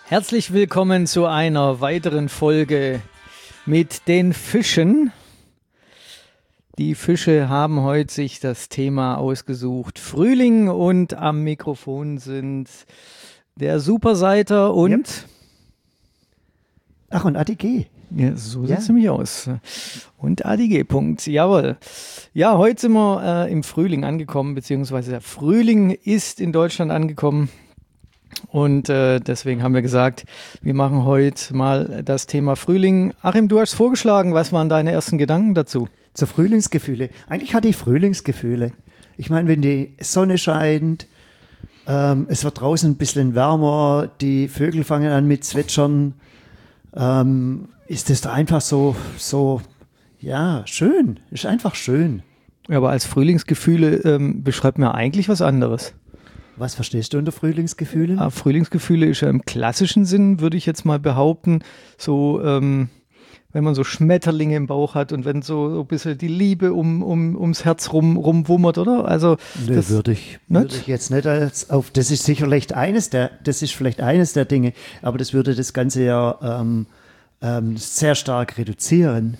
Herzlich willkommen zu einer weiteren Folge mit den Fischen. Die Fische haben heute sich das Thema ausgesucht, Frühling, und am Mikrofon sind der Superseiter und... Yep. Ach, und Adi G. Ja, so sieht es nämlich aus. Und Adi G. Punkt, jawohl. Ja, heute sind wir im Frühling angekommen, beziehungsweise der Frühling ist in Deutschland angekommen. Und deswegen haben wir gesagt, wir machen heute mal das Thema Frühling. Achim, du hast vorgeschlagen, was waren deine ersten Gedanken dazu? Zu Frühlingsgefühle. Eigentlich hatte ich Frühlingsgefühle. Ich meine, wenn die Sonne scheint, es wird draußen ein bisschen wärmer, die Vögel fangen an mit Zwitschern, ist das da einfach so, ja, schön. Ist einfach schön. Ja, aber als Frühlingsgefühle beschreibt man eigentlich was anderes. Was verstehst du unter Frühlingsgefühlen? Frühlingsgefühle ist ja im klassischen Sinn, würde ich jetzt mal behaupten, so, wenn man so Schmetterlinge im Bauch hat und wenn so ein bisschen die Liebe ums Herz rumwummert, oder? Also, nee, das würde ich jetzt nicht als auf, das ist sicherlich das ist vielleicht eines der Dinge, aber das würde das Ganze ja sehr stark reduzieren.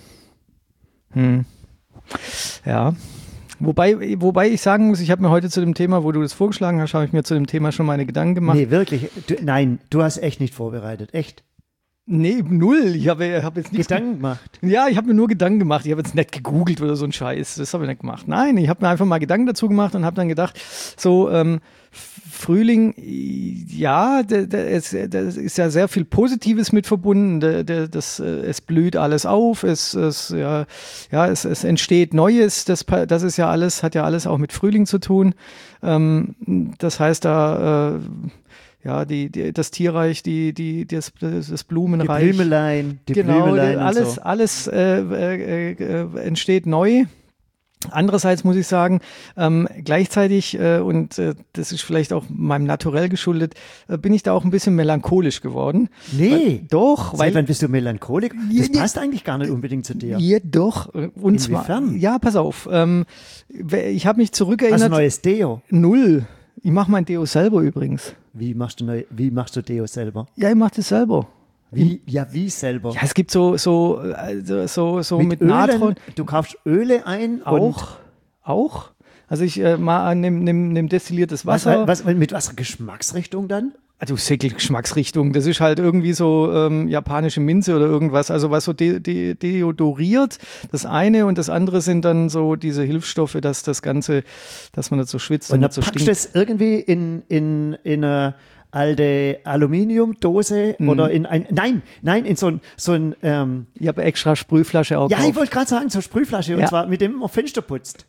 Ja. Wobei ich sagen muss, ich habe mir heute zu dem Thema, wo du das vorgeschlagen hast, habe ich mir zu dem Thema schon meine Gedanken gemacht. Nee, wirklich. Du hast echt nicht vorbereitet. Echt? Nee, null. Ich habe jetzt nichts Gedanken gemacht. Ja, ich habe mir nur Gedanken gemacht. Ich habe jetzt nicht gegoogelt oder so ein Scheiß. Das habe ich nicht gemacht. Nein, ich habe mir einfach mal Gedanken dazu gemacht und habe dann gedacht, so Frühling, ja, das ist ja sehr viel Positives mit verbunden. Es blüht alles auf, es entsteht Neues. Das ist ja alles, hat ja alles auch mit Frühling zu tun. Das heißt, da das Tierreich, das Blumenreich. Die Blümelein, alles entsteht neu. Andererseits muss ich sagen, gleichzeitig, das ist vielleicht auch meinem Naturell geschuldet, bin ich da auch ein bisschen melancholisch geworden. Nee. Doch. Seit wann bist du Melancholiker? Das passt eigentlich gar nicht unbedingt zu dir. Ja, doch. Und inwiefern? Zwar, ja, pass auf. Ich habe mich zurückerinnert. Hast du neues Deo? Null. Ich mache mein Deo selber übrigens. Wie machst du Deo selber? Ja, ich mache das selber. Wie selber? Ja, es gibt so mit Natron. Du kaufst Öle ein? Auch? Also ich nimm destilliertes Wasser. Mit was Geschmacksrichtung dann? Also Geschmacksrichtung, das ist halt irgendwie so japanische Minze oder irgendwas, also was so deodoriert, das eine, und das andere sind dann so diese Hilfsstoffe, dass das Ganze, dass man nicht so schwitzt und nicht dann so packst stinkt. du das irgendwie in eine alte Aluminiumdose oder in so ein Ich habe extra Sprühflasche auch ja, drauf. ich wollte gerade sagen, so eine Sprühflasche, und zwar mit dem man Fenster putzt.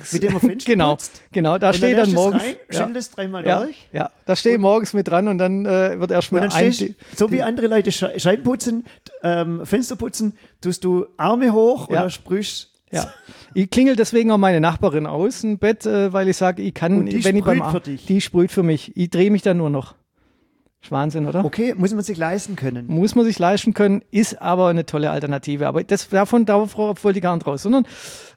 Genau, da steht dann morgens. Schüttel das dreimal durch. Ja, da stehe ich morgens mit dran und dann wird erstmal so wie andere Leute Scheiben putzen, Fenster putzen, tust du Arme hoch oder sprühst. Ja. Ich klingel deswegen auch meine Nachbarin aus im Bett, weil ich sage, ich kann, und die die sprüht für mich. Ich drehe mich dann nur noch. Ist Wahnsinn, oder? Okay, muss man sich leisten können. Muss man sich leisten können, ist aber eine tolle Alternative. Aber darauf wollte ich gar nicht raus, sondern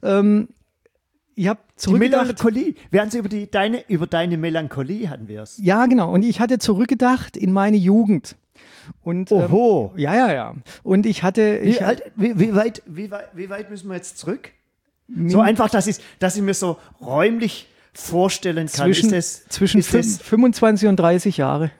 ich habe zurückgedacht. Die Melancholie. Wir hatten es über deine Melancholie hatten wir es. Ja, genau. Und ich hatte zurückgedacht in meine Jugend. Und, Oho. Ja. Und ich hatte... Wie weit müssen wir jetzt zurück? So einfach, dass ich mir so räumlich vorstellen kann. Zwischen 25 und 30 Jahre.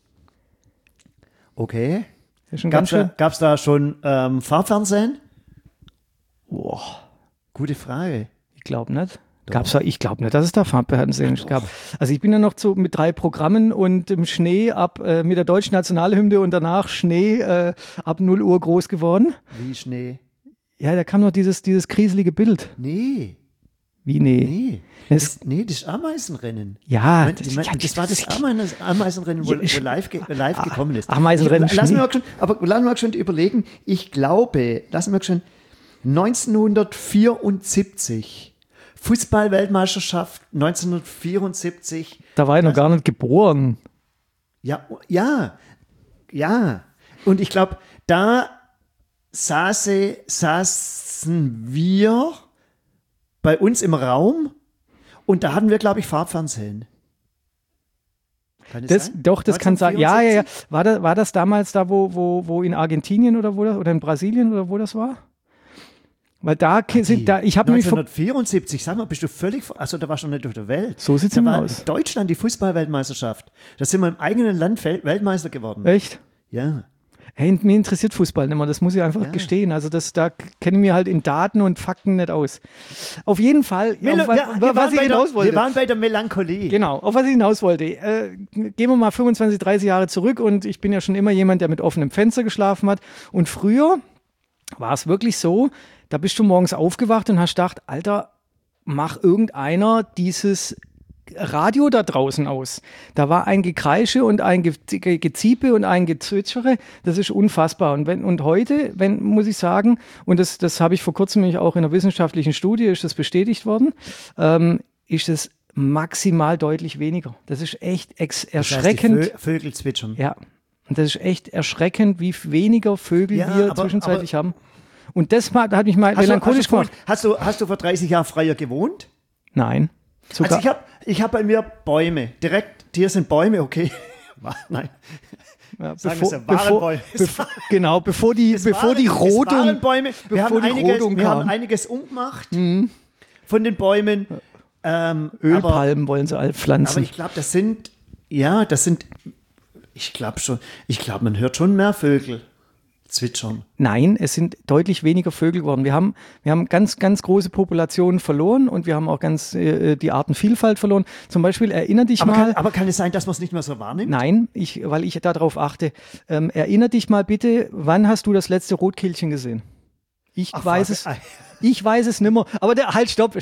Okay. Gab's da schon Farbfernsehen? Boah. Gute Frage. Ich glaube nicht. Ich glaube nicht, dass es da Farbfernsehen gab. Also ich bin ja noch mit 3 Programmen und im Schnee mit der deutschen Nationalhymne und danach Schnee ab 0 Uhr groß geworden. Wie Schnee? Ja, da kam noch dieses kriselige Bild. Nee. Wie nee? Das ist Ameisenrennen. Ja. Das war das Ameisenrennen, wo live gekommen ist. Ameisenrennen. Lassen wir schon überlegen. Ich glaube, 1974 Fußball-Weltmeisterschaft 1974. Da war ich noch gar nicht geboren. Ja. Und ich glaube, da saßen wir bei uns im Raum und da hatten wir, glaube ich, Farbfernsehen. Kann das sein? doch, das kann sein. Ja, 1974? War das damals da, wo in Argentinien oder in Brasilien oder wo das war? Weil da sind da, ich habe nämlich 1974, sag mal, bist du völlig, also da warst du noch nicht auf der Welt. So sieht's da immer war aus. in Deutschland die Fußball-Weltmeisterschaft. Da sind wir im eigenen Land Weltmeister geworden. Echt? Ja. Hey, mir interessiert Fußball nicht mehr, das muss ich einfach gestehen. Also da kenne ich mir halt in Daten und Fakten nicht aus. Auf jeden Fall, Wir waren bei der Melancholie. Genau, auf was ich hinaus wollte. Gehen wir mal 25, 30 Jahre zurück und ich bin ja schon immer jemand, der mit offenem Fenster geschlafen hat. Und früher war es wirklich so, da bist du morgens aufgewacht und hast gedacht, Alter, mach irgendeiner dieses Radio da draußen aus. Da war ein Gekreische und ein Geziepe und ein Gezwitschere, das ist unfassbar. Und heute, muss ich sagen, und das habe ich vor kurzem nämlich auch in einer wissenschaftlichen Studie, ist das bestätigt worden, ist es maximal deutlich weniger. Das ist echt erschreckend. Das heißt, die Vögel zwitschern. Ja, und das ist echt erschreckend, wie weniger Vögel wir zwischenzeitlich haben. Und das hat mich mal melancholisch gemacht. Hast du vor 30 Jahren freier gewohnt? Nein. Also ich hab bei mir Bäume. Direkt, hier sind Bäume, okay. Nein. Ja, bevor die Rodung Bäume. Wir haben einiges umgemacht von den Bäumen. Ölpalmen wollen sie alle pflanzen. Aber ich glaube, ich glaube, man hört schon mehr Vögel zwitschern. Nein, es sind deutlich weniger Vögel geworden. Wir haben ganz, ganz große Populationen verloren und wir haben auch ganz die Artenvielfalt verloren. Zum Beispiel, erinnere dich mal. Aber kann es sein, dass man es nicht mehr so wahrnimmt? Nein, weil ich darauf achte. Erinnere dich mal bitte, wann hast du das letzte Rotkehlchen gesehen? Ich weiß es nicht mehr. Aber stopp.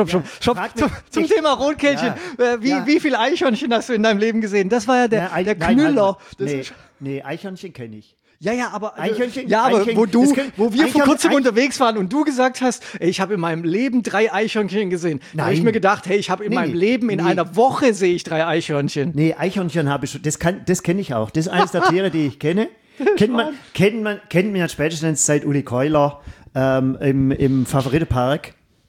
Zum Thema Rotkehlchen. Ja. Wie viele Eichhörnchen hast du in deinem Leben gesehen? Das war ja der Knüller. Eichhörnchen kenne ich. Aber Eichhörnchen, wo wir vor kurzem unterwegs waren und du gesagt hast, ey, ich habe in meinem Leben 3 Eichhörnchen gesehen. Da habe ich mir gedacht, hey, ich habe in meinem Leben in einer Woche sehe ich 3 Eichhörnchen. Nee, Eichhörnchen habe ich schon. Das kenne ich auch. Das ist eines der Tiere, die ich kenne. Kennt man spätestens seit Uli Keuler im Favoritenpark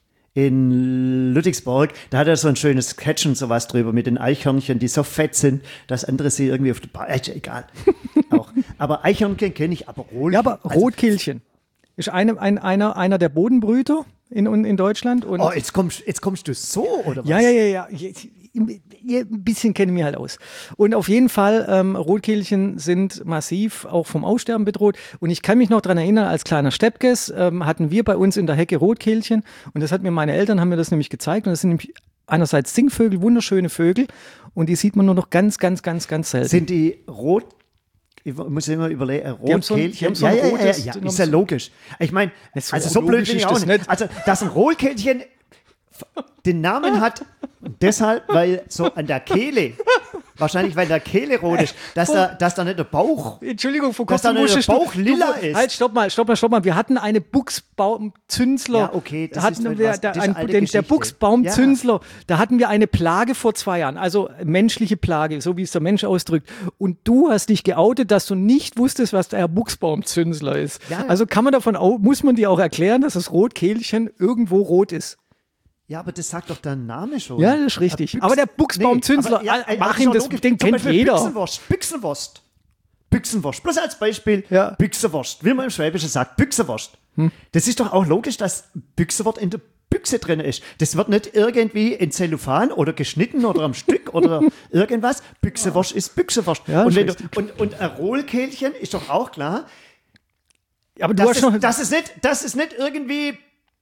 in Ludwigsburg. Da hat er so ein schönes Sketch und sowas drüber mit den Eichhörnchen, die so fett sind, dass andere sie irgendwie auf der egal. Auch. Aber Eichhörnchen kenne ich, aber Rotkehlchen. Ja, aber Rotkehlchen ist einer der Bodenbrüter in Deutschland. Und jetzt kommst du so, oder was? Ja. Ein bisschen kenne ich mich halt aus. Und auf jeden Fall, Rotkehlchen sind massiv auch vom Aussterben bedroht. Und ich kann mich noch daran erinnern, als kleiner Steppkes hatten wir bei uns in der Hecke Rotkehlchen. Und das hat mir meine Eltern, haben mir das nämlich gezeigt. Und das sind nämlich einerseits Singvögel, wunderschöne Vögel. Und die sieht man nur noch ganz, ganz, ganz, ganz selten. Sind die rot? Ich muss immer überlegen, Rotkehlchen. Ist ja logisch. Ich meine, also so blöd bin ich auch nicht. Also, dass ein Rotkehlchen den Namen hat, deshalb, weil so an der Kehle, wahrscheinlich weil der Kehle rot ist, dass da nicht der Bauch, Entschuldigung, vor dass da kurzem nicht der Bauch lila ist. Halt, stopp mal. Wir hatten eine Buchsbaumzünsler. Ja, okay, da hatten wir der Buchsbaumzünsler. Da hatten wir eine Plage vor 2 Jahren, also menschliche Plage, so wie es der Mensch ausdrückt. Und du hast dich geoutet, dass du nicht wusstest, was der Buchsbaumzünsler ist. Ja. Also muss man dir auch erklären, dass das Rotkehlchen irgendwo rot ist. Ja, aber das sagt doch der Name schon. Ja, das ist richtig. Aber der Buchsbaumzünsler, Achim, den kennt jeder. Büchsenwurst. Bloß als Beispiel, Büchsenwurst. Wie man im Schwäbischen sagt, Büchsenwurst. Das ist doch auch logisch, dass Büchsenwurst in der Büchse drin ist. Das wird nicht irgendwie in Zellophan oder geschnitten oder am Stück oder irgendwas. Büchsenwurst ist Büchsenwurst. Ja, und ein Rotkehlchen ist doch auch klar, aber dass es nicht irgendwie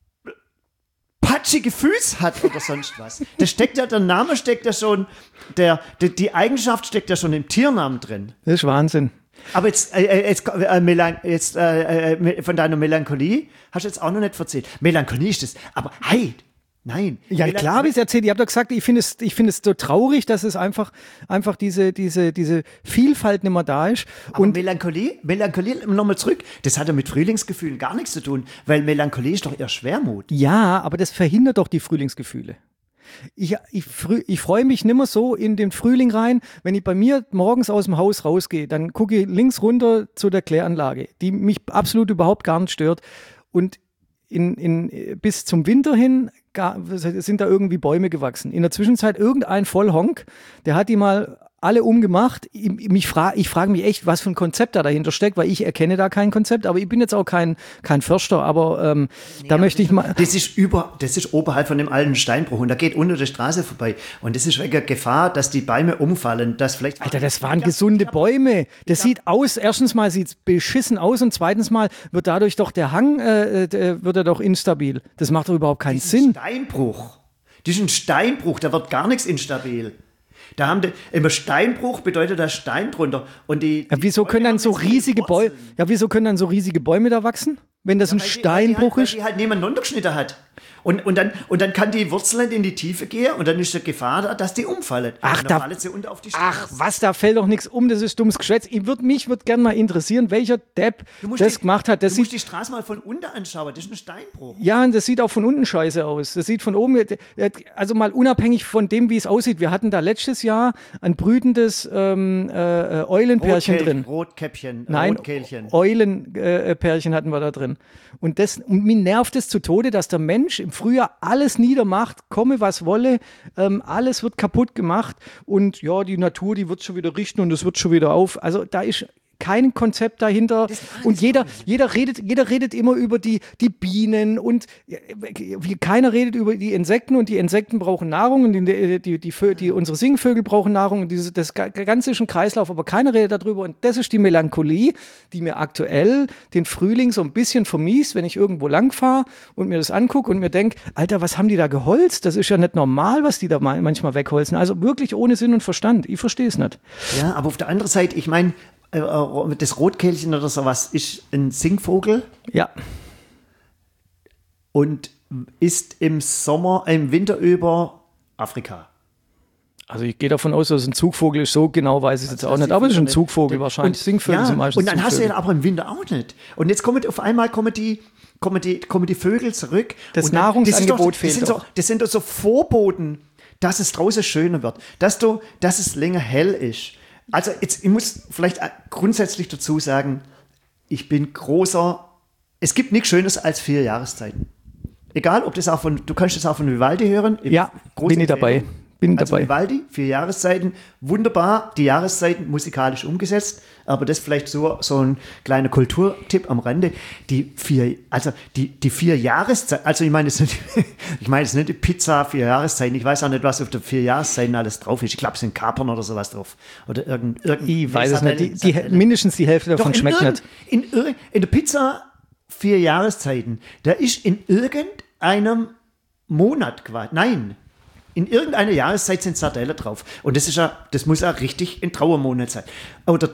patschige Füße hat oder sonst was. Der Name steckt ja schon, die Eigenschaft steckt ja schon im Tiernamen drin. Das ist Wahnsinn. Aber jetzt von deiner Melancholie hast du jetzt auch noch nicht erzählt. Melancholie ist das, aber hey, nein. Ja, klar habe ich es erzählt. Ich habe doch gesagt, ich finde es so traurig, dass es einfach diese Vielfalt nicht mehr da ist. Aber und Melancholie, nochmal zurück, das hat ja mit Frühlingsgefühlen gar nichts zu tun, weil Melancholie ist doch eher Schwermut. Ja, aber das verhindert doch die Frühlingsgefühle. Ich freue mich nimmer so in den Frühling rein, wenn ich bei mir morgens aus dem Haus rausgehe, dann gucke ich links runter zu der Kläranlage, die mich absolut überhaupt gar nicht stört. Und bis zum Winter hin sind da irgendwie Bäume gewachsen. In der Zwischenzeit irgendein Vollhonk, der hat die mal alle umgemacht. Ich frage mich echt, was für ein Konzept da dahinter steckt, weil ich erkenne da kein Konzept, aber ich bin jetzt auch kein Förster, aber da möchte ich mal... Das ist oberhalb von dem alten Steinbruch und da geht unter der Straße vorbei und das ist wegen der Gefahr, dass die Bäume umfallen, dass vielleicht... Alter, das waren gesunde Bäume. Das sieht aus, erstens mal sieht es beschissen aus und zweitens mal wird dadurch doch der Hang, wird er doch instabil. Das macht doch überhaupt keinen Sinn. Steinbruch. Das ist ein Steinbruch, da wird gar nichts instabil. Da haben immer Steinbruch bedeutet da Stein drunter. Und wieso können dann so riesige Bäume, da wachsen? Wenn das ein Steinbruch ist? Weil die halt nebeneinander geschnitten hat. Und dann kann die Wurzel in die Tiefe gehen und dann ist die Gefahr da, dass die umfallen. Dann fallen sie unter auf die Straße. Da fällt doch nichts um, das ist dummes Geschwätz. Mich würde gerne mal interessieren, welcher Depp das gemacht hat. Du musst die Straße mal von unten anschauen, das ist ein Steinbruch. Ja, und das sieht auch von unten scheiße aus. Das sieht von oben, also mal unabhängig von dem, wie es aussieht. Wir hatten da letztes Jahr ein brütendes Eulenpärchen drin. Rotkäppchen, Nein, Rotkehlchen. Eulenpärchen hatten wir da drin. Und mich nervt es zu Tode, dass der Mensch im Frühjahr alles niedermacht, komme was wolle, alles wird kaputt gemacht und ja, die Natur, die wird schon wieder richten und es wird schon wieder auf. Also da ist kein Konzept dahinter und jeder redet immer über die Bienen und keiner redet über die Insekten und die Insekten brauchen Nahrung und unsere Singvögel brauchen Nahrung und das Ganze ist ein Kreislauf, aber keiner redet darüber und das ist die Melancholie, die mir aktuell den Frühling so ein bisschen vermiest, wenn ich irgendwo lang fahre und mir das angucke und mir denke, Alter, was haben die da geholzt? Das ist ja nicht normal, was die da manchmal wegholzen. Also wirklich ohne Sinn und Verstand. Ich verstehe es nicht. Ja, aber auf der anderen Seite, ich meine, das Rotkehlchen oder sowas ist ein Singvogel. Ja. Und ist im Winter über Afrika. Also ich gehe davon aus, dass es ein Zugvogel ist. So genau weiß ich es jetzt auch nicht. Aber es ist ein Zugvogel wahrscheinlich. Singvögel sind meistens und dann hast du Zugvögel. ja aber im Winter auch nicht. Und jetzt kommen die Vögel zurück. Das und Nahrungsangebot fehlt doch. Das sind doch so Vorboten, dass es draußen schöner wird. Dass es länger hell ist. Also ich muss vielleicht grundsätzlich dazu sagen, ich bin es gibt nichts Schönes als 4 Jahreszeiten. Egal, ob du kannst das auch von Vivaldi hören. Ja, bin ich dabei. Vivaldi, 4 Jahreszeiten, wunderbar, die Jahreszeiten musikalisch umgesetzt, aber das vielleicht so ein kleiner Kulturtipp am Rande. Die 4 Jahreszeiten, also ich meine jetzt nicht die Pizza 4 Jahreszeiten, ich weiß auch nicht, was auf der 4 Jahreszeiten alles drauf ist. Ich glaube, es sind Kapern oder sowas drauf. Oder ich weiß es nicht, mindestens die Hälfte davon schmeckt nicht. In der Pizza 4 Jahreszeiten, da ist in irgendeinem Monat quasi, nein, in irgendeiner Jahreszeit sind Sardellen drauf. Und das muss ja richtig ein Trauermonat sein. Oder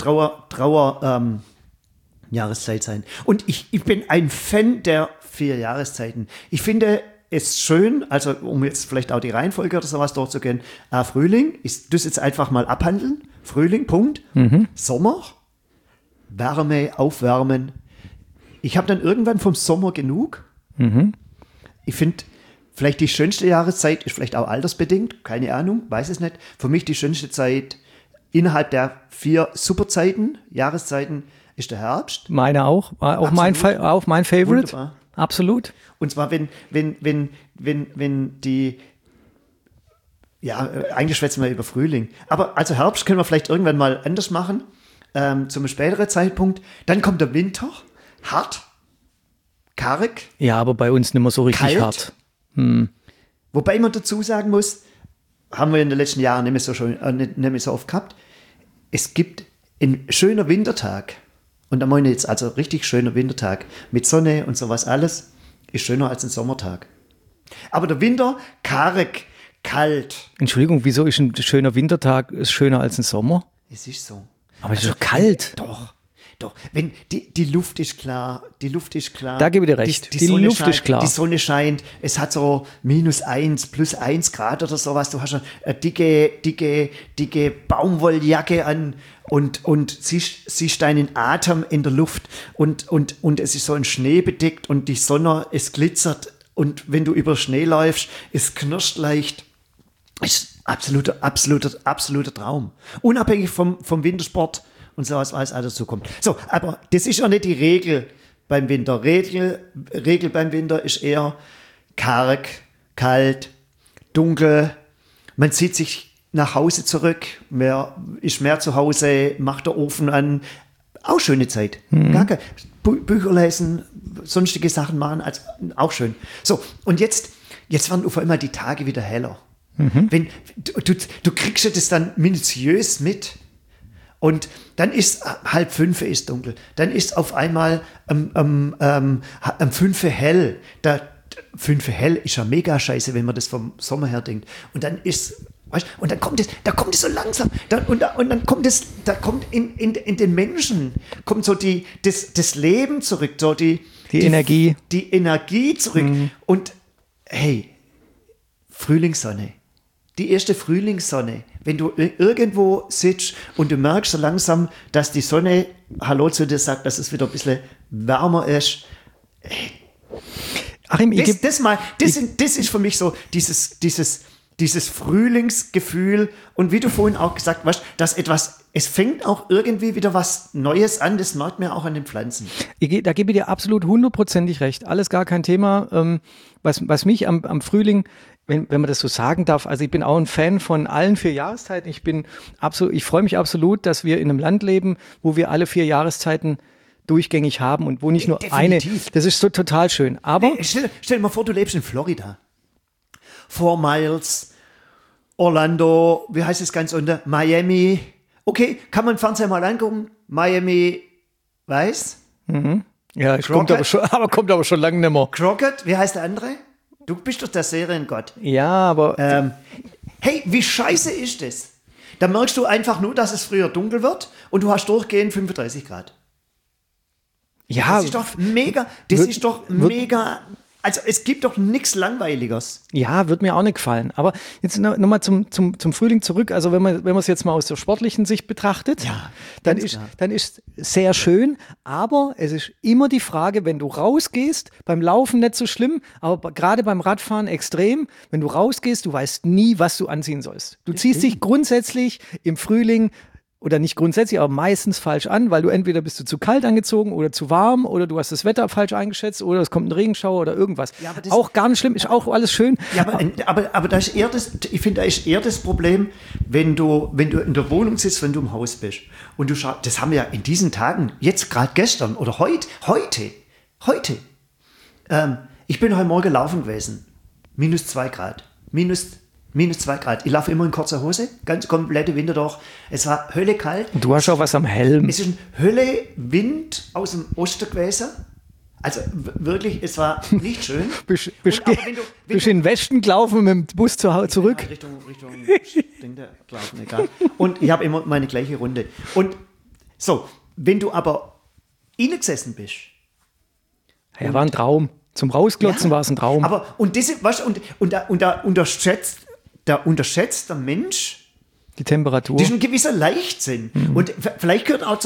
Jahreszeit sein. Und ich bin ein Fan der 4 Jahreszeiten. Ich finde es schön, also um jetzt vielleicht auch die Reihenfolge oder sowas durchzugehen, Frühling, ich das jetzt einfach mal abhandeln. Frühling, Punkt. Sommer, Wärme, Aufwärmen. Ich habe dann irgendwann vom Sommer genug. Ich finde, vielleicht die schönste Jahreszeit ist vielleicht auch altersbedingt, keine Ahnung, weiß es nicht. Für mich die schönste Zeit innerhalb der 4 Superzeiten, Jahreszeiten, ist der Herbst. Meine auch. Auch mein Favorite. Wunderbar. Absolut. Und zwar, wenn die, ja, eigentlich schwätzen wir über Frühling. Aber also Herbst können wir vielleicht irgendwann mal anders machen, zum späteren Zeitpunkt. Dann kommt der Winter, hart, karg. Ja, aber bei uns nicht mehr so richtig kalt. Hart. Wobei man dazu sagen muss, haben wir in den letzten Jahren nicht mehr so oft gehabt, es gibt ein schöner Wintertag, und da meine ich jetzt also richtig schöner Wintertag, mit Sonne und sowas alles, ist schöner als ein Sommertag. Aber der Winter, karg, kalt. Entschuldigung, wieso ist ein schöner Wintertag schöner als ein Sommer? Es ist so. Aber es ist doch kalt. Doch, wenn die Luft ist klar, Da gebe ich dir recht. Die Luft ist klar. Die Sonne scheint, es hat so -1, +1 Grad oder sowas. Du hast eine dicke Baumwolljacke an und siehst deinen Atem in der Luft und es ist so ein Schnee bedeckt und die Sonne, es glitzert und wenn du über Schnee läufst, es knirscht leicht. Ist absoluter Traum. Unabhängig vom Wintersport und so was alles dazu kommt. So, aber das ist ja nicht die Regel beim Winter. Regel beim Winter ist eher karg, kalt, dunkel. Man zieht sich nach Hause zurück, ist mehr zu Hause, macht der Ofen an. Auch schöne Zeit. Gar kein, Bücher lesen, sonstige Sachen machen, also auch schön. So, und jetzt werden auf einmal die Tage wieder heller. Wenn, du kriegst ja das dann minutiös mit. Und dann ist 4:30 ist dunkel. Dann ist auf einmal 5 hell. 5 hell ist ja mega scheiße, wenn man das vom Sommer her denkt. Und dann ist, weißt, und dann kommt es so langsam. Und dann kommt es, da kommt in den Menschen, kommt so das Leben zurück, so die Energie. Die Energie zurück. Und hey, Frühlingssonne. Die erste Frühlingssonne, wenn du irgendwo sitzt und du merkst so langsam, dass die Sonne Hallo zu dir sagt, dass es wieder ein bisschen wärmer ist. Achim, das ist für mich so dieses Frühlingsgefühl und wie du vorhin auch gesagt hast, dass es fängt auch irgendwie wieder was Neues an, das merkt man auch an den Pflanzen. Da gebe ich dir absolut 100%ig recht. Alles gar kein Thema. Was mich am Frühling, wenn man das so sagen darf, also ich bin auch ein Fan von allen 4 Jahreszeiten. Ich freue mich absolut, dass wir in einem Land leben, wo wir alle 4 Jahreszeiten durchgängig haben und wo nicht nur Definitiv. eine, das ist so total schön. Aber stell dir mal vor, du lebst in Florida. 4 Miles, Orlando, wie heißt es ganz unter? Miami. Okay, kann man Fernseher mal angucken? Miami, weiß? ja, kommt aber schon lange nicht mehr. Crockett, wie heißt der andere? Du bist doch der Seriengott. Ja, aber hey, wie scheiße ist das? Da merkst du einfach nur, dass es früher dunkel wird und du hast durchgehend 35 Grad. ja, Das ist doch mega, mega. Also es gibt doch nichts Langweiliges. ja, wird mir auch nicht gefallen. Aber jetzt nochmal zum Frühling zurück. Also wenn man es jetzt mal aus der sportlichen Sicht betrachtet, Ja, dann ganz ist klar. dann ist sehr schön. Aber es ist immer die Frage, wenn du rausgehst, beim Laufen nicht so schlimm, aber gerade beim Radfahren extrem. Wenn du rausgehst, du weißt nie, was du anziehen sollst. Du ziehst dich grundsätzlich im Frühling oder nicht grundsätzlich, aber meistens falsch an, weil du entweder bist du zu kalt angezogen oder zu warm oder du hast das Wetter falsch eingeschätzt oder es kommt ein Regenschauer oder irgendwas. Ja, aber das- auch gar nicht schlimm, ist auch alles schön. Ja, aber da ist eher ich finde, da ist eher das Problem, wenn du in der Wohnung sitzt, wenn du im Haus bist. Und du schaust, das haben wir ja in diesen Tagen, jetzt gerade gestern oder heute. Ich bin heute Morgen laufen gewesen. -2 Grad. Minus 2 Grad. Ich laufe immer in kurzer Hose, ganz komplette Winter durch. Es war Hölle kalt. Du hast auch was am Helm. Es ist ein Hölle Wind aus dem Osten gewesen. Also wirklich, es war nicht schön. Bist aber wenn du- in den Westen gelaufen mit dem Bus zurück? Ja, Richtung Ding der Glauben, egal. Und ich habe immer meine gleiche Runde. Und so, wenn du aber innen gesessen bist. Ja, war ein Traum. Zum Rausglotzen war es ein Traum. Aber, und das, weißt, da unterschätzt der Mensch, die Temperatur. das ist ein gewisser Leichtsinn. Und vielleicht gehört auch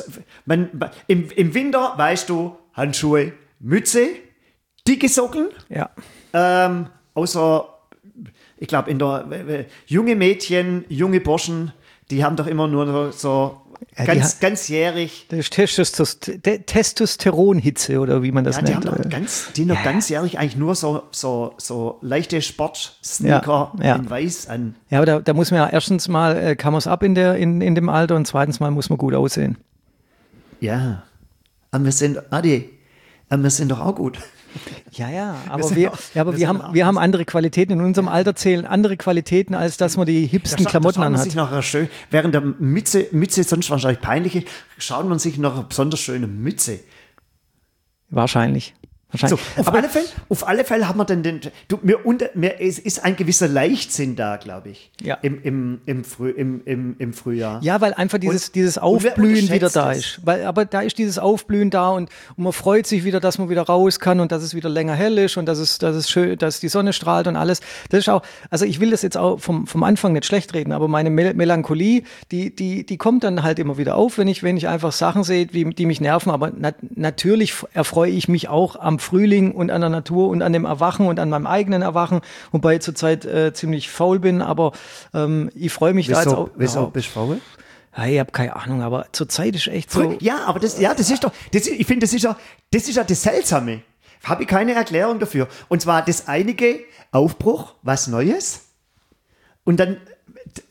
im Winter, weißt du, Handschuhe, Mütze, dicke Socken, Ja. außer, ich glaube, junge Mädchen, junge Burschen, die haben doch immer nur so Ja, ganzjährig. Das ist Testosteronhitze oder wie man das Ja, die nennt. haben doch ganzjährig eigentlich nur so leichte Sportsneaker Ja. in Weiß an. Ja, aber da muss man ja erstens mal, kann man es ab in dem Alter und zweitens mal muss man gut aussehen. Ja. Aber wir sind doch auch gut. Ja, aber sind wir auch- haben andere Qualitäten. In unserem Alter zählen andere Qualitäten, als dass man die hipsten Klamotten da schaut man anhat. sich noch schön, während der Mütze sonst wahrscheinlich peinlich ist, schaut man sich noch eine besonders schöne Mütze. Wahrscheinlich. So, auf alle Fälle hat man dann es ist ein gewisser Leichtsinn da, glaube ich. Ja. Im Frühjahr. Ja, weil einfach dieses Und wer Aufblühen wieder unterschätzt da es? ist. Aber da ist dieses Aufblühen da und man freut sich wieder, dass man wieder raus kann und dass es wieder länger hell ist und dass es schön, dass die Sonne strahlt und alles. Das ist auch, also ich will das jetzt auch vom Anfang nicht schlecht reden, aber meine Melancholie, die kommt dann halt immer wieder auf, wenn ich einfach Sachen sehe, die mich nerven. Aber natürlich erfreue ich mich auch am Frühling und an der Natur und an dem Erwachen und an meinem eigenen Erwachen, wobei ich zurzeit ziemlich faul bin, aber ich freue mich da jetzt auch. Wieso bist du faul? Ja, ich habe keine Ahnung, aber zurzeit ist echt so. Ja, aber das ist doch, ich finde, das ist ja das Seltsame. Habe ich keine Erklärung dafür. Und zwar das einige Aufbruch, was Neues. Und dann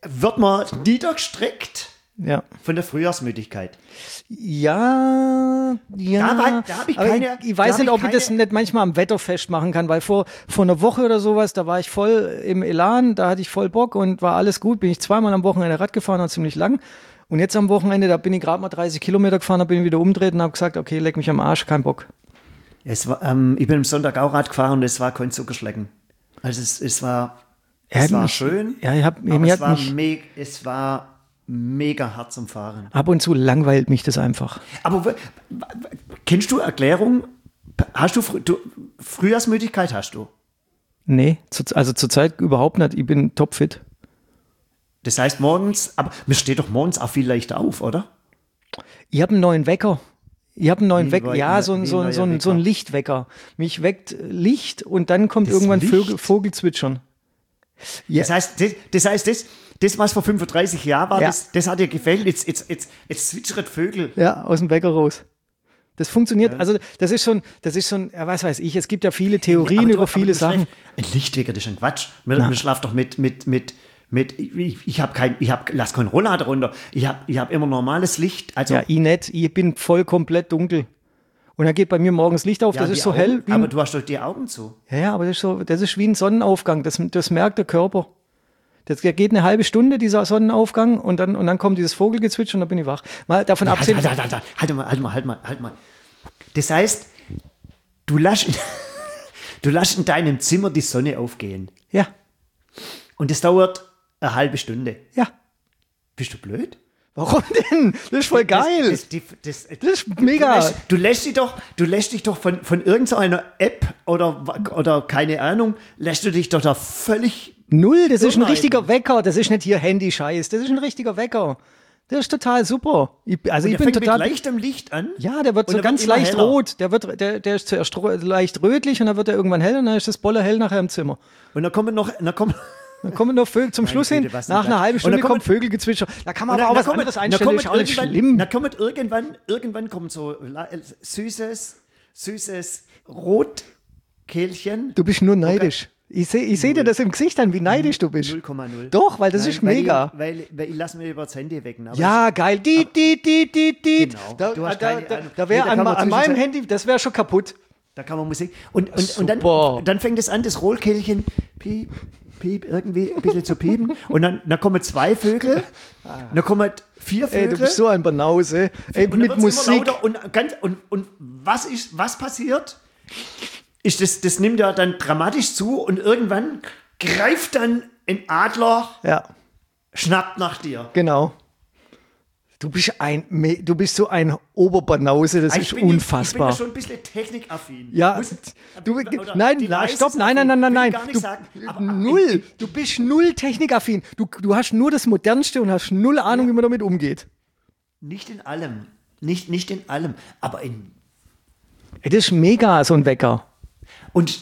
wird man niedergestreckt Ja. von der Frühjahrsmüdigkeit. Ja. Da hab ich Aber keine- ich weiß da nicht, hab ob ich ich das keine- nicht manchmal am Wetter festmachen kann, weil vor einer Woche oder sowas, da war ich voll im Elan, da hatte ich voll Bock und war alles gut. Bin ich zweimal am Wochenende Rad gefahren, war ziemlich lang. Und jetzt am Wochenende, da bin ich gerade mal 30 Kilometer gefahren, da bin ich wieder umgedreht und habe gesagt, okay, leck mich am Arsch, kein Bock. Ich bin am Sonntag auch Rad gefahren und es war kein Zuckerschlecken. Also es war schön, Ja, aber es war mega hart zum Fahren. ab und zu langweilt mich das einfach. Aber kennst du Erklärung? Hast du Frühjahrsmüdigkeit hast du? Nee, also zurzeit überhaupt nicht. Ich bin topfit. Das heißt morgens, aber man steht doch morgens auch viel leichter auf, oder? Ich habe einen neuen Wecker. Ich habe einen neuen Wecker. wie Ja, ein so ein Wecker. Lichtwecker. Mich weckt Licht und dann kommt Das irgendwann Licht? Vogelzwitschern. Ja. Das heißt, das, was vor 35 Jahren war, Ja. das hat dir gefällt. Jetzt zwitschert Vögel. Ja, aus dem Wecker raus. Das funktioniert, also das ist schon, ja, was weiß ich, es gibt ja viele Theorien Aber über viele Sachen. Ein Lichtwecker, das ist ein Quatsch. Man schlaft doch mit lass keinen Rolllader runter. Ich hab immer normales Licht. Also, Ja, ich nicht, ich bin voll komplett dunkel. Und dann geht bei mir morgens Licht auf, ja, das die ist so Augen, hell. aber du hast doch die Augen zu. Ja, aber das ist wie ein Sonnenaufgang, das merkt der Körper. Das geht eine halbe Stunde, dieser Sonnenaufgang, und dann kommt dieses Vogelgezwitscher und dann bin ich wach. Mal davon absehen. Halt mal. Das heißt, du lässt in deinem Zimmer die Sonne aufgehen. Ja, Und das dauert eine halbe Stunde. ja. Bist du blöd? Warum denn? Das ist voll geil. Das ist mega. Du lässt dich doch von irgendeiner App oder keine Ahnung, lässt du dich doch da völlig. Null, das ist ein Nein. richtiger Wecker. Das ist nicht hier Handy-Scheiß. Das ist ein richtiger Wecker. Das ist total super. Ich Der bin fängt total. mit leichtem Licht an. Ja, der wird Und so der ganz wird immer leicht heller. rot. Der ist zuerst leicht rötlich und dann wird er irgendwann hell und dann ist das Boller hell nachher im Zimmer. Und dann kommen noch Vögel zum Schluss Güte, hin. was Nach denn einer da? halben Und Stunde dann kommt Vögelgezwitscher. Da kann man aber auch was anderes einstellen. Ist auch nicht schlimm. Süßes Rotkehlchen. Du bist nur neidisch. Ich seh dir das im Gesicht an, wie neidisch du bist. 0,0. Doch, weil das ist mega. Weil ich lasse mir über das Handy wecken. Aber Ja, geil. Dit. Genau. Da Du hast keine Ahnung. wäre Nee, da kann man an meinem zwischenzeit- Handy, das wäre schon kaputt. da kann man Musik. Und Super. dann fängt es an, das Rotkehlchen piep, piep, irgendwie ein bisschen zu piepen. Und dann kommen 2 Vögel. Dann kommen 4 Ey, Vögel. du bist so ein Banause. Ey, Und dann mit wird's Musik. immer lauter und was passiert? Das nimmt ja dann dramatisch zu und irgendwann greift dann ein Adler, Ja, schnappt nach dir. genau. Du bist so ein Oberbanause, das ist unfassbar. Ich bin ja schon ein bisschen technikaffin. Ja, nein, die weiß stopp, es nein, affin. nein, Will nein, ich gar nicht sagen. Aber null. Du bist null technikaffin. Du hast nur das Modernste und hast null Ahnung, wie man damit umgeht. Nicht in allem. Nicht in allem. Aber in. Ey, das ist mega, so ein Wecker. Und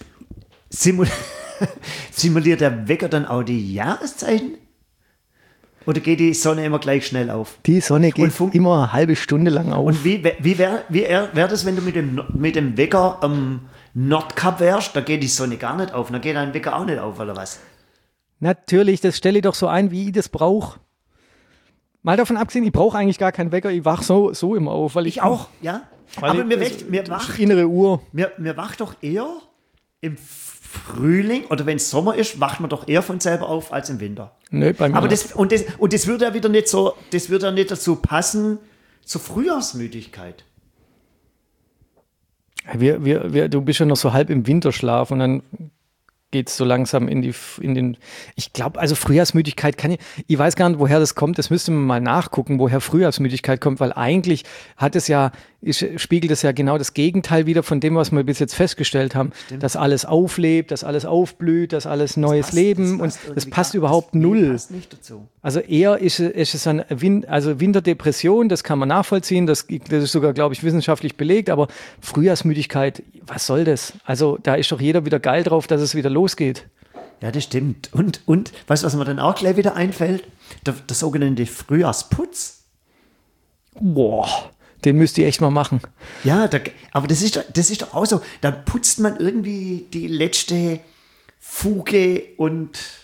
simuliert der Wecker dann auch die Jahreszeiten? Oder geht die Sonne immer gleich schnell auf? Die Sonne geht Und immer eine halbe Stunde lang auf. Und wie wär das, wenn du mit dem Wecker am Nordkap wärst? Da geht die Sonne gar nicht auf. Dann geht dein Wecker auch nicht auf, oder was? Natürlich, das stelle ich doch so ein, wie ich das brauche. Mal davon abgesehen, ich brauche eigentlich gar keinen Wecker, ich wach so immer auf. Weil Ich auch, ja. Weil Aber ich- mir das ist wacht die innere Uhr. mir wacht doch eher im Frühling oder wenn es Sommer ist, wacht man doch eher von selber auf als im Winter. Nö, bei mir Aber nicht. das würde ja wieder nicht so, das würde ja nicht dazu passen zur Frühjahrsmüdigkeit. Du bist ja noch so halb im Winterschlaf und dann geht es so langsam in den, ich glaube, also Frühjahrsmüdigkeit ich weiß gar nicht, woher das kommt, das müsste man mal nachgucken, woher Frühjahrsmüdigkeit kommt, weil eigentlich spiegelt es ja genau das Gegenteil wieder von dem, was wir bis jetzt festgestellt haben, dass alles auflebt, dass alles aufblüht, dass alles neues Leben und das passt überhaupt null. Passt nicht dazu. Also eher ist es eine Winterdepression, das kann man nachvollziehen, das ist sogar, glaube ich, wissenschaftlich belegt, aber Frühjahrsmüdigkeit, was soll das? Also da ist doch jeder wieder geil drauf, dass es wieder losgeht. Ja, das stimmt. Und weißt du, was mir dann auch gleich wieder einfällt? Der sogenannte Frühjahrsputz. Boah, den müsst ihr echt mal machen. Ja, aber das ist doch auch so. Da putzt man irgendwie die letzte Fuge und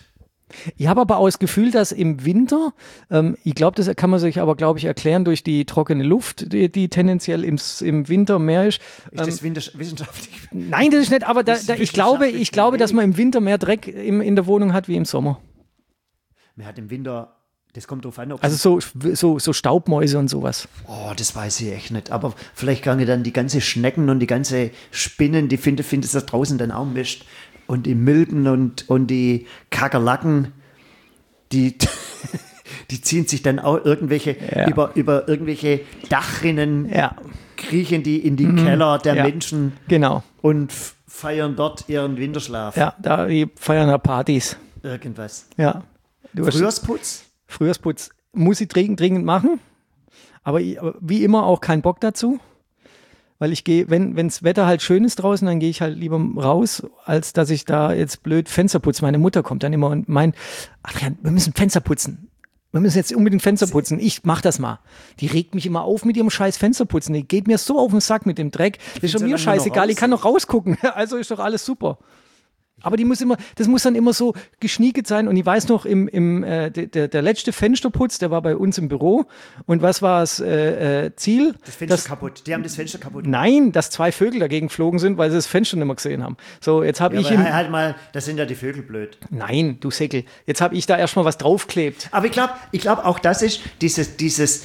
Ich habe aber auch das Gefühl, dass im Winter, ich glaube, das kann man sich aber, glaube ich, erklären durch die trockene Luft, die tendenziell im Winter mehr ist. Ist das wissenschaftlich? Nein, das ist nicht, aber ich glaube, dass man im Winter mehr Dreck in der Wohnung hat wie im Sommer. Man hat im Winter, das kommt drauf an, ob Also so Staubmäuse und sowas. oh, das weiß ich echt nicht. Aber vielleicht gange dann die ganze Schnecken und die ganze Spinnen, die findest du da draußen dann auch mischt. Und die Milben und die Kakerlaken, die ziehen sich dann auch irgendwelche, über irgendwelche Dachrinnen, kriechen die in die Keller der Menschen Genau. und feiern dort ihren Winterschlaf. Ja, die feiern ja Partys. Irgendwas. Ja. Frühjahrsputz muss ich dringend machen, aber wie immer auch keinen Bock dazu. Weil ich gehe, wenn's Wetter halt schön ist draußen, dann gehe ich halt lieber raus, als dass ich da jetzt blöd Fenster putze. Meine Mutter kommt dann immer und meint, Adrian, wir müssen Fenster putzen. Wir müssen jetzt unbedingt Fenster putzen. Ich mach das mal. Die regt mich immer auf mit ihrem scheiß Fensterputzen. Die geht mir so auf den Sack mit dem Dreck. Das ist schon mir scheißegal. Ich kann noch rausgucken. Also ist doch alles super. Aber das muss dann immer so geschnieket sein. Und ich weiß noch, der letzte Fensterputz, der war bei uns im Büro. Und was war das Ziel? Das Fenster kaputt. Die haben das Fenster kaputt. Nein, dass 2 Vögel dagegen geflogen sind, weil sie das Fenster nicht mehr gesehen haben. So, jetzt habe ich halt mal, das sind ja die Vögel blöd. Nein, du Säckel. Jetzt habe ich da erstmal was draufklebt. Aber ich glaube auch das ist dieses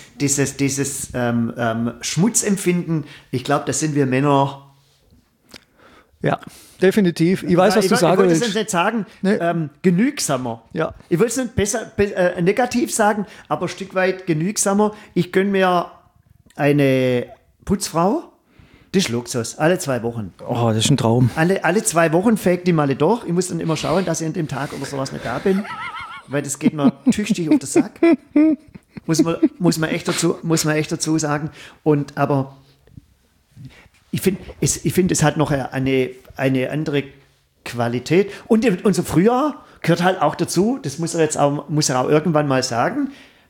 Schmutzempfinden. Ich glaube, das sind wir Männer. Ja, definitiv. Ich weiß, was du sagen willst. Ich wollte es nicht sagen, genügsamer. Ja. Ich will es nicht besser negativ sagen, aber ein Stück weit genügsamer. Ich gönne mir eine Putzfrau, das ist Luxus, alle 2 Wochen. Oh, das ist ein Traum. Alle 2 Wochen fegt die mal durch. Ich muss dann immer schauen, dass ich an dem Tag oder sowas nicht da bin, weil das geht mir tüchtig auf den Sack. Muss man echt dazu sagen. Aber ich finde, es hat noch eine andere Qualität. Und unser Frühjahr gehört halt auch dazu, das muss er auch irgendwann mal sagen,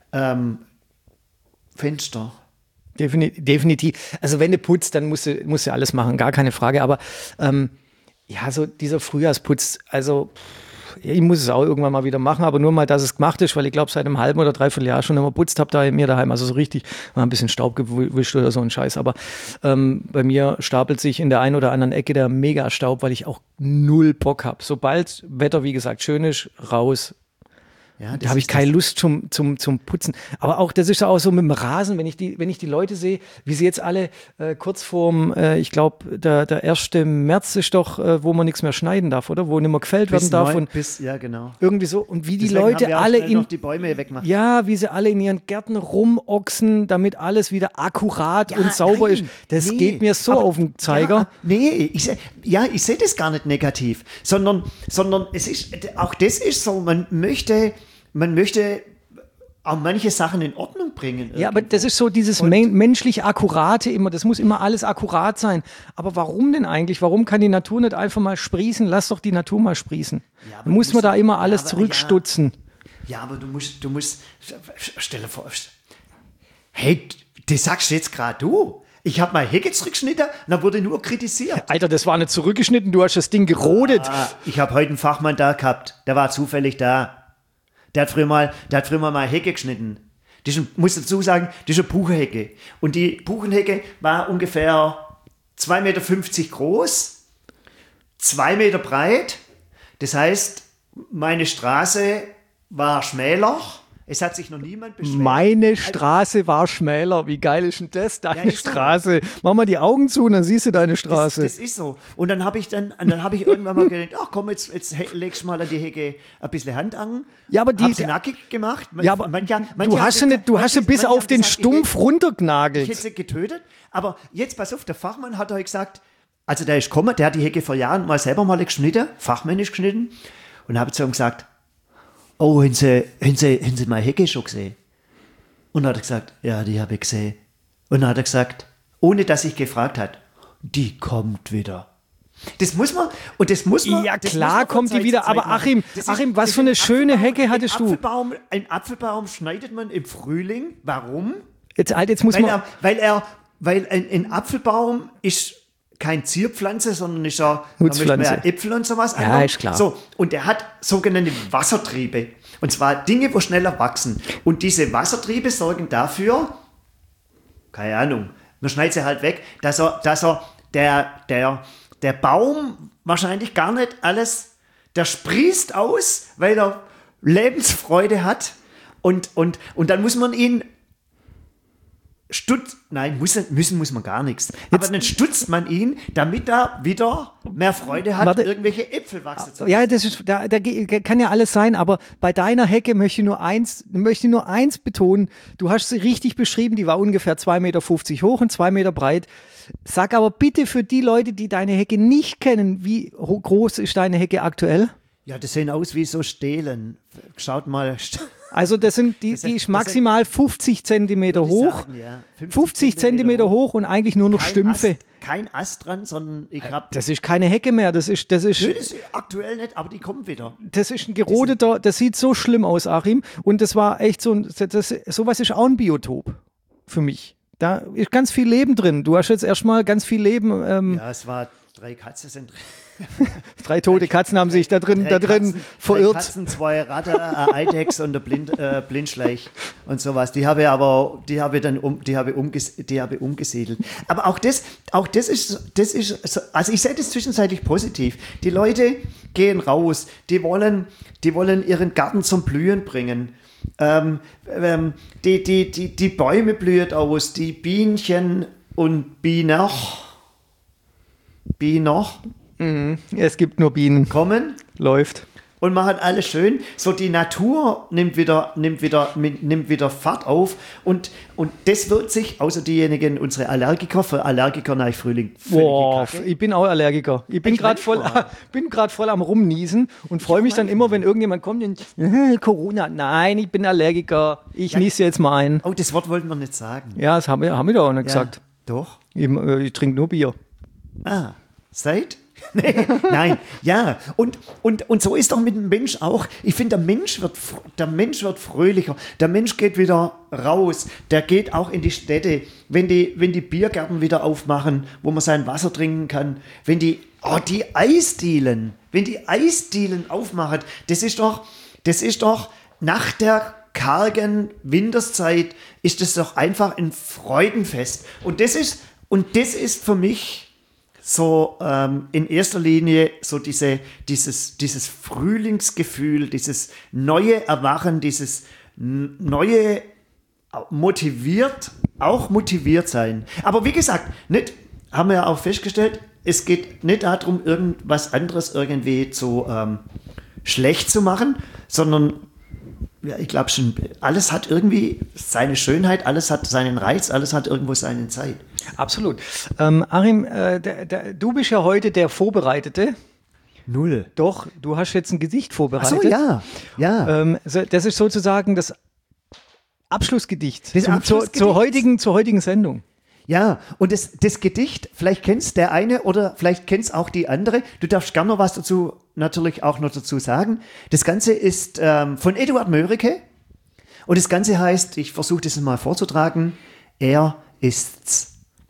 Fenster. Definitiv. Also wenn du putzt, dann musst du alles machen, gar keine Frage. Aber so dieser Frühjahrsputz, also ich muss es auch irgendwann mal wieder machen, aber nur mal, dass es gemacht ist, weil ich glaube, seit einem halben oder dreiviertel Jahr schon immer putzt habe da in mir daheim, also so richtig mal ein bisschen Staub gewischt oder so ein Scheiß, aber bei mir stapelt sich in der einen oder anderen Ecke der Megastaub, weil ich auch null Bock habe. Sobald Wetter, wie gesagt, schön ist, raus. Ja, da habe ich keine Lust zum Putzen. Aber auch, das ist ja auch so mit dem Rasen, wenn ich die Leute sehe, wie sie jetzt alle kurz vorm, ich glaube, der 1. März ist doch, wo man nichts mehr schneiden darf, oder? Wo nicht mehr gefällt werden darf. Ja, genau. Irgendwie so. Und wie die Deswegen Leute alle noch die Bäume wegmachen. Ja, wie sie alle in ihren Gärten rumochsen, damit alles wieder akkurat und sauber ist. Das geht mir so auf den Zeiger. Ich sehe das gar nicht negativ, sondern es ist, auch das ist so, man möchte auch manche Sachen in Ordnung bringen. Ja, aber das ist so dieses menschlich Akkurate immer, das muss immer alles akkurat sein. Aber warum denn eigentlich? Warum kann die Natur nicht einfach mal sprießen? Lass doch die Natur mal sprießen. Ja, muss man da immer alles zurückstutzen. Ja, aber du musst, stell dir vor, hey, das sagst jetzt gerade du. Ich habe mal Hecke zurückgeschnitten und dann wurde nur kritisiert. Alter, das war nicht zurückgeschnitten, du hast das Ding gerodet. Ich habe heute einen Fachmann da gehabt, der war zufällig da. Der hat früher mal Hecke geschnitten. Muss dazu sagen, das ist eine Buchenhecke. Und die Buchenhecke war ungefähr 2,50 Meter groß, 2 Meter breit. Das heißt, meine Straße war schmäler. Es hat sich noch niemand beschwert. Meine Straße war schmäler. Wie geil ist denn das? Deine Straße. So. Mach mal die Augen zu und dann siehst du deine Straße. Das ist so. Und dann habe ich irgendwann mal gedacht, ach komm, jetzt legst du mal an die Hecke ein bisschen Hand an. Ja, aber hab sie nackig gemacht. Ja, aber du hast sie bis auf den Stumpf runtergenagelt. Ich hätte sie getötet. Aber jetzt pass auf, der Fachmann hat heute gesagt, also der ist gekommen, der hat die Hecke vor Jahren selber mal geschnitten, fachmännisch geschnitten. Und habe zu ihm gesagt, oh, haben Sie meine Hecke schon gesehen? Und dann hat er gesagt, ja, die habe ich gesehen. Und dann hat er gesagt, ohne dass ich gefragt hat, die kommt wieder. Das muss man. Ja, klar kommt die wieder, aber Achim, was für eine schöne Hecke hattest du? Einen Apfelbaum schneidet man im Frühling. Warum? Jetzt muss man. Weil ein Apfelbaum ist kein Zierpflanze, sondern ist ja Nutzpflanze. Äpfel und sowas. Ja, ist klar. So, und er hat sogenannte Wassertriebe. Und zwar Dinge, wo schneller wachsen. Und diese Wassertriebe sorgen dafür, keine Ahnung, man schneidet sie halt weg, dass der Baum wahrscheinlich gar nicht alles, der sprießt aus, weil er Lebensfreude hat. Und dann muss man ihn müssen muss man gar nichts. Aber dann stutzt man ihn, damit er wieder mehr Freude hat, irgendwelche Äpfel wachsen zu lassen. Ja, das ist, da kann ja alles sein, aber bei deiner Hecke möchte ich nur eins betonen. Du hast sie richtig beschrieben, die war ungefähr 2,50 Meter hoch und 2 Meter breit. Sag aber bitte für die Leute, die deine Hecke nicht kennen, wie groß ist deine Hecke aktuell? Ja, das sehen aus wie so Stelen. Schaut mal. Also die ist maximal 50 Zentimeter hoch. Sagen, ja. 50 Zentimeter hoch und eigentlich nur noch Stümpfe. Kein Ast dran, sondern ich habe... Das ist keine Hecke mehr, das ist Nö, das ist aktuell nicht, aber die kommt wieder. Das ist ein gerodeter, das sieht so schlimm aus, Achim. Und das war echt sowas ist auch ein Biotop für mich. Da ist ganz viel Leben drin. Du hast jetzt erstmal ganz viel Leben. Ja, es war 3 Katzen sind drin. 3 tote Katzen haben sich da drin verirrt. 3 Katzen, 2 Ratten, ein Eidechs und ein Blindschleich und sowas. Die habe umgesiedelt. Aber auch das ist, also ich sehe das zwischenzeitlich positiv. Die Leute gehen raus, die wollen ihren Garten zum Blühen bringen. Die Bäume blühen aus, die Bienchen und Bienen. Es gibt nur Bienen. Kommen. Läuft. Und machen alles schön. So die Natur nimmt wieder Fahrt auf. Und das wird sich, außer diejenigen, unsere Allergiker, für Allergiker nach Frühling. Boah, ich bin auch Allergiker. Ich bin gerade voll am Rumniesen und freue mich dann immer, wenn irgendjemand kommt und Corona. Nein, ich bin Allergiker. Ich niese jetzt mal ein. Oh, das Wort wollten wir nicht sagen. Ja, das haben wir doch auch nicht gesagt. Doch. Ich trinke nur Bier. Seid? Nee, nein, ja. Und so ist doch mit dem Mensch auch. Ich finde, der Mensch wird fröhlicher. Der Mensch geht wieder raus. Der geht auch in die Städte. Wenn die Biergärten wieder aufmachen, wo man sein Wasser trinken kann. Wenn die Eisdielen aufmachen, das ist doch nach der kargen Winterszeit ist das doch einfach ein Freudenfest. Und das ist für mich so in erster Linie so dieses Frühlingsgefühl, dieses neue Erwachen, dieses neue motiviert sein. Aber wie gesagt, haben wir ja auch festgestellt, es geht nicht darum, irgendwas anderes irgendwie zu schlecht zu machen, sondern ja, ich glaube schon, alles hat irgendwie seine Schönheit, alles hat seinen Reiz, alles hat irgendwo seine Zeit. Absolut. Achim, du bist ja heute der Vorbereitete. Null. Doch, du hast jetzt ein Gedicht vorbereitet. Ach so, ja. Das ist sozusagen das Abschlussgedicht, zur heutigen Sendung. Ja, und das Gedicht, vielleicht kennt es der eine oder vielleicht kennt es auch die andere. Du darfst gerne noch was dazu natürlich auch noch dazu sagen. Das Ganze ist von Eduard Mörike und das Ganze heißt, ich versuche das mal vorzutragen, er ist's.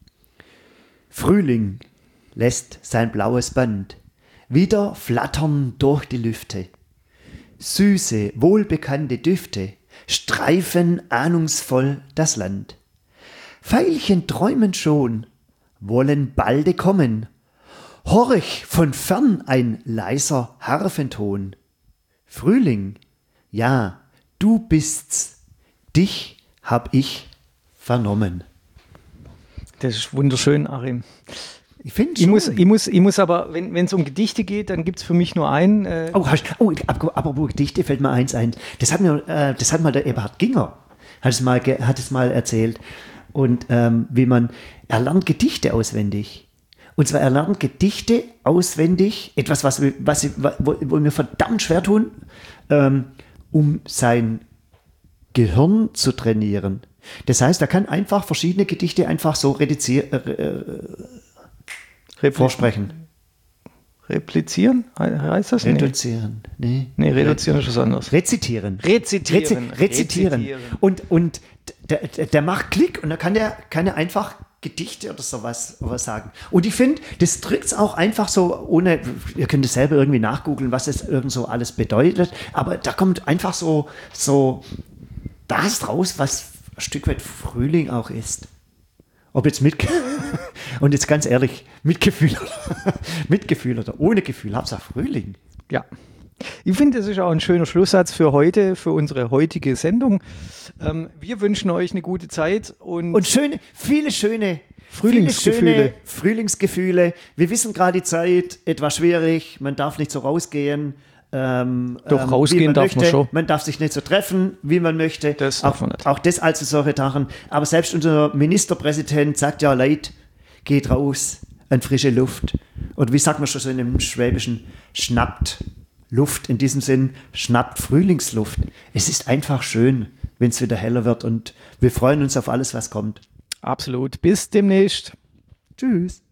Frühling lässt sein blaues Band wieder flattern durch die Lüfte. Süße, wohlbekannte Düfte streifen ahnungsvoll das Land. Veilchen träumen schon, wollen balde kommen. Horch von fern ein leiser Harfenton. Frühling, ja, du bist's, dich hab ich vernommen. Das ist wunderschön, Achim. Ich finde schon. Ich muss aber, wenn es um Gedichte geht, dann gibt es für mich nur einen. Apropos Gedichte fällt mir eins ein. Das hat mal der Eberhard Ginger, hat es mal erzählt. Und er lernt Gedichte auswendig. Und zwar er lernt Gedichte auswendig, etwas, wo mir verdammt schwer tun, um sein Gehirn zu trainieren. Das heißt, er kann einfach verschiedene Gedichte einfach so vorsprechen. Replizieren? Heißt das? Reduzieren. Nee, reduzieren ist was anderes. Rezitieren. Und der macht Klick und dann kann er einfach Gedichte oder sowas sagen. Und ich finde, das drückt es auch einfach so, ohne, ihr könnt es selber irgendwie nachgoogeln, was es irgend so alles bedeutet, aber da kommt einfach so das raus, was ein Stück weit Frühling auch ist. Ob jetzt und jetzt ganz ehrlich, Mitgefühl oder ohne Gefühl, Hauptsache Frühling. Ja. Ich finde, das ist auch ein schöner Schlusssatz für heute, für unsere heutige Sendung. Wir wünschen euch eine gute Zeit und viele schöne Frühlingsgefühle. Frühlingsgefühle. Wir wissen gerade die Zeit, etwas schwierig, man darf nicht so rausgehen. Doch rausgehen darf man schon. Man darf sich nicht so treffen, wie man möchte. Das darf man nicht. Auch das also solche Sachen. Aber selbst unser Ministerpräsident sagt ja, Leute, geht raus an frische Luft. Und wie sagt man schon so in dem Schwäbischen, schnappt Luft. In diesem Sinn, schnappt Frühlingsluft. Es ist einfach schön, wenn es wieder heller wird und wir freuen uns auf alles, was kommt. Absolut. Bis demnächst. Tschüss.